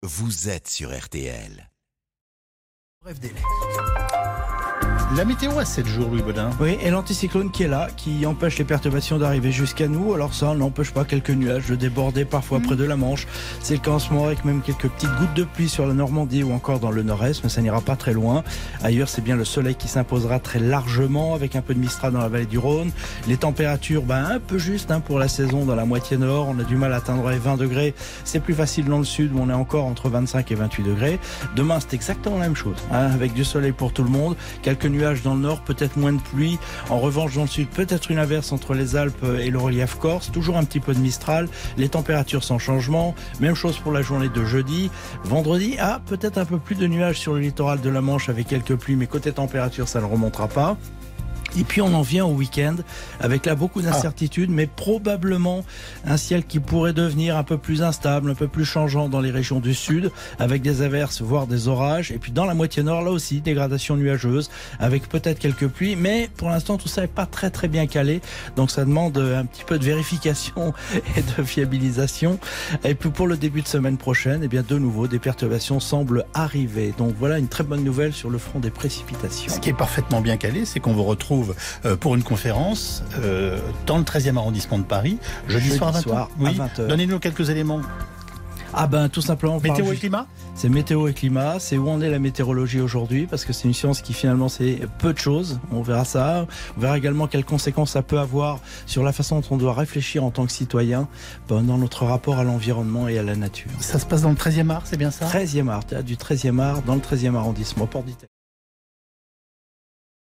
vous êtes sur RTL. Bref délai. La météo à 7 jours, Louis Baudin. Oui, et l'anticyclone qui est là, qui empêche les perturbations d'arriver jusqu'à nous. Alors ça n'empêche pas quelques nuages de déborder parfois près de la Manche. C'est le cas en ce moment avec même quelques petites gouttes de pluie sur la Normandie ou encore dans le nord-est, mais ça n'ira pas très loin. Ailleurs, c'est bien le soleil qui s'imposera très largement avec un peu de Mistral dans la vallée du Rhône. Les températures, un peu juste pour la saison dans la moitié nord. On a du mal à atteindre les 20 degrés. C'est plus facile dans le sud où on est encore entre 25 et 28 degrés. Demain, c'est exactement la même chose, avec du soleil pour tout le monde. Quelques nuages dans le nord, peut-être moins de pluie. En revanche, dans le sud, peut-être une averse entre les Alpes et le relief corse. Toujours un petit peu de Mistral. Les températures sans changement. Même chose pour la journée de jeudi. Vendredi, peut-être un peu plus de nuages sur le littoral de la Manche avec quelques pluies, mais côté température, ça ne remontera pas. Et puis on en vient au week-end avec là beaucoup d'incertitudes, mais probablement un ciel qui pourrait devenir un peu plus instable, un peu plus changeant dans les régions du sud, avec des averses, voire des orages. Et puis dans la moitié nord, là aussi, dégradation nuageuse, avec peut-être quelques pluies. Mais pour l'instant, tout ça n'est pas très très bien calé. Donc ça demande un petit peu de vérification et de fiabilisation. Et puis pour le début de semaine prochaine, de nouveau, des perturbations semblent arriver. Donc voilà une très bonne nouvelle sur le front des précipitations. Ce qui est parfaitement bien calé, c'est qu'on vous retrouve pour une conférence dans le 13e arrondissement de Paris, jeudi soir à 20h. Donnez-nous quelques éléments. Tout simplement. Météo et climat ? C'est météo et climat, c'est où en est la météorologie aujourd'hui, parce que c'est une science qui finalement c'est peu de choses. On verra ça. On verra également quelles conséquences ça peut avoir sur la façon dont on doit réfléchir en tant que citoyen dans notre rapport à l'environnement et à la nature. Ça se passe dans le 13e art, c'est bien ça ? 13e art, du 13e art, dans le 13e arrondissement, Porte d'Italie.